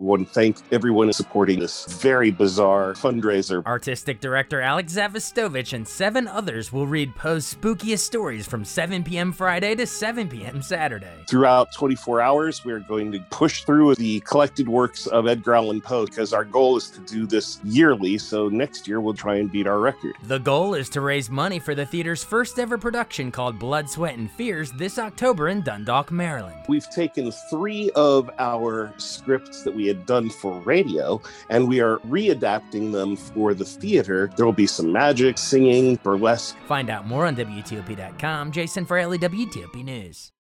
want to thank everyone supporting this very bizarre fundraiser. Artistic director Alex Zavostovich and 7 others will read Poe's spookiest stories from 7 p.m. Friday to 7 p.m. Saturday. Throughout 24 hours, we're going to push through the collected works of Edgar Allan Poe because our goal is to do this yearly, so next year we'll try and beat our record. The goal is to raise money for the theater's first ever production called Blood, Sweat, and Fears this October in Dundalk, Maryland. We've taken 3 of our scripts that we had done for radio, and we are readapting them for the theater. There will be some magic, singing, burlesque. Find out more on WTOP.com. Jason Fraley, WTOP News.